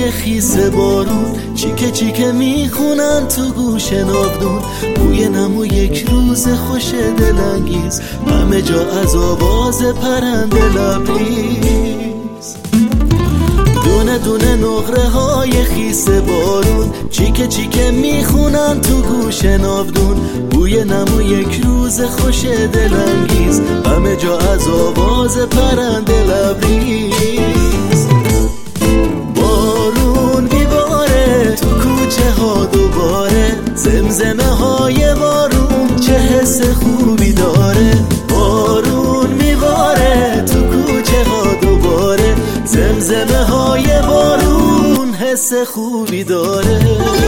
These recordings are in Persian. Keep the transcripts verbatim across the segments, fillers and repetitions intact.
های خیس بارون چیکه چیکه میخونن تو گوش ناودون. بوی نمو یک روز خوش دلانگیز، همه جا از آواز پرنده لبریز. دونه دونه نقره های خیس بارون چیکه چیکه میخونن تو گوش ناودون. بوی نمو یک روز خوش دلانگیز، همه جا از آواز پرنده لبریز. بارون میباره تو کوچه ها دوباره، زمزمه های بارون چه حس خوبی داره. بارون میباره تو کوچه ها دوباره، زمزمه های بارون حس خوبی داره.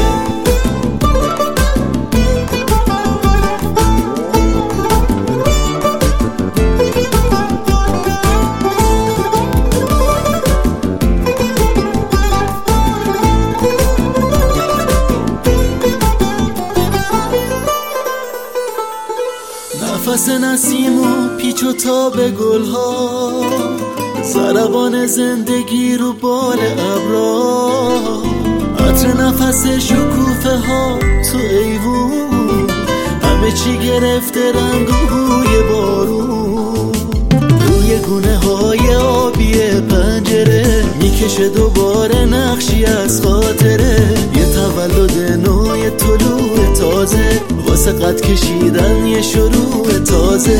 نفس نسیم و پیچ و تاب گلها، ضربان زندگی رو بال ابرا، عطر نفس شکوفه ها تو ایوون، همه چی گرفته رنگ و بوی بارون. روی گونه های آبی پنجره میکشه دوباره نقشی از خاطره، یه تولد نوع طلوع تازه، واسه قد کشیدن یه شروع تازه.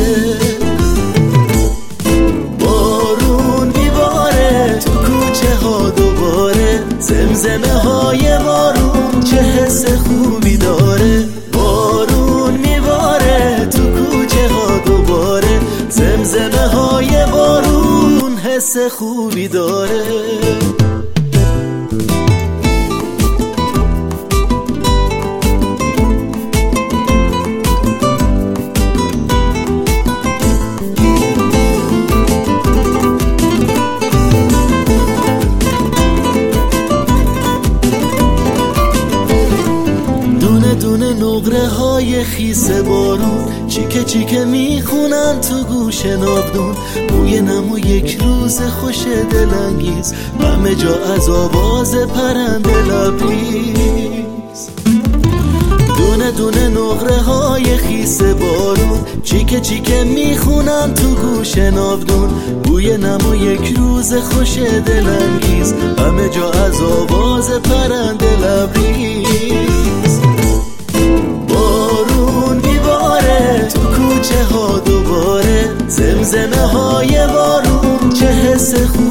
بارون میباره تو کوچه ها دوباره، زمزمه های بارون چه حس خوبی داره. بارون میباره تو کوچه ها دوباره، زمزمه های بارون حس خوبی داره. دونه نقره های خیس بارون چیکه چیکه میخونن تو گوش ناودون. بوی نمو یک روز خوش دلانگیز، همه جا از آواز پرنده لبریز. دونه دونه نقره های خیس بارون چیکه چیکه میخونن تو گوش ناودون. بوی نمو یک روز خوش دلانگیز، همه جا از آواز پرنده لبریز. بارون میباره تو کوچه ها دوباره، زمزمه های بارون چه حس خوبی